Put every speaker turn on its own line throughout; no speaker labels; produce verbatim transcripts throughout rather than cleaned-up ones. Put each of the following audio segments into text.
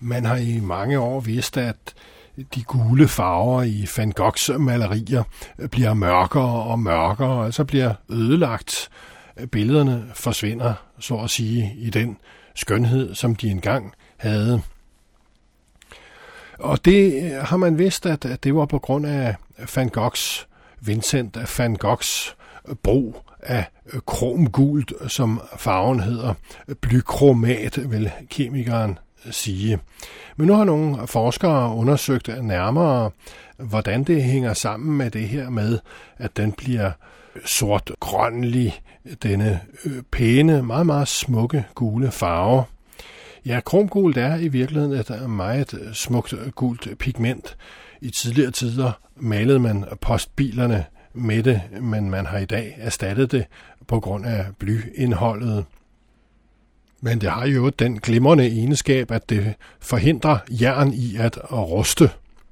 Man har i mange år vidst, at de gule farver i Van Goghs malerier bliver mørkere og mørkere, og så bliver ødelagt. Billederne forsvinder, så at sige, i den skønhed, som de engang havde. Og det har man vidst, at det var på grund af Van Goghs, Vincent van Goghs brug af kromgult, som farven hedder. Blykromat, vil kemikeren sige. Men nu har nogle forskere undersøgt nærmere, hvordan det hænger sammen med det her med, at den bliver sort-grønlig, denne pæne, meget, meget smukke gule farve. Ja, kromgult er i virkeligheden et meget smukt gult pigment. I tidligere tider malede man postbilerne med det, men man har i dag erstattet det på grund af blyindholdet. Men det har jo den glimrende egenskab, at det forhindrer jern i at ruste.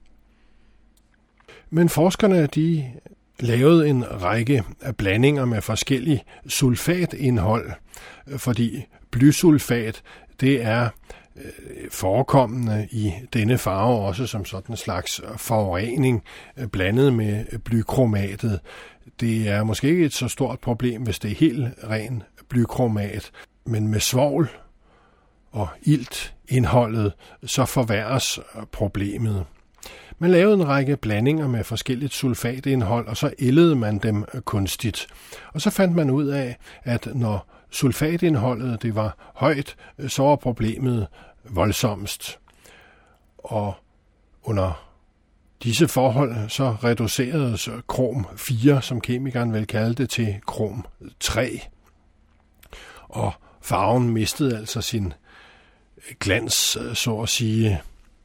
Men forskerne, de lavede en række blandinger med forskellige sulfatindhold, fordi blysulfat, det er forekommende i denne farve også som sådan en slags forurening blandet med blykromatet. Det er måske ikke et så stort problem, hvis det er helt ren blykromat, men med svovl og iltindholdet, så forværres problemet. Man lavede en række blandinger med forskelligt sulfatindhold, og så ældede man dem kunstigt. Og så fandt man ud af, at når sulfatindholdet det var højt, så var problemet voldsomst. Og under disse forhold så reduceredes krom fire, som kemikeren vil kalde det, til krom tre. Og farven mistede altså sin glans, så at sige.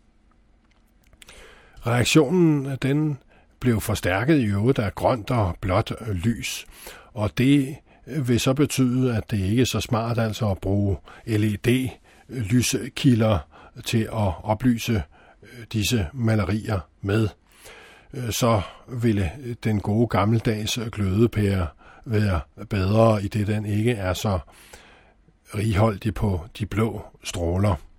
Reaktionen den blev forstærket i øvrigt af grønt og blåt lys, og det vil så betyde, at det ikke er så smart altså at bruge L E D-lyskilder til at oplyse disse malerier med. Så ville den gode gammeldags glødepære være bedre, i det den ikke er så righoldig på de blå stråler.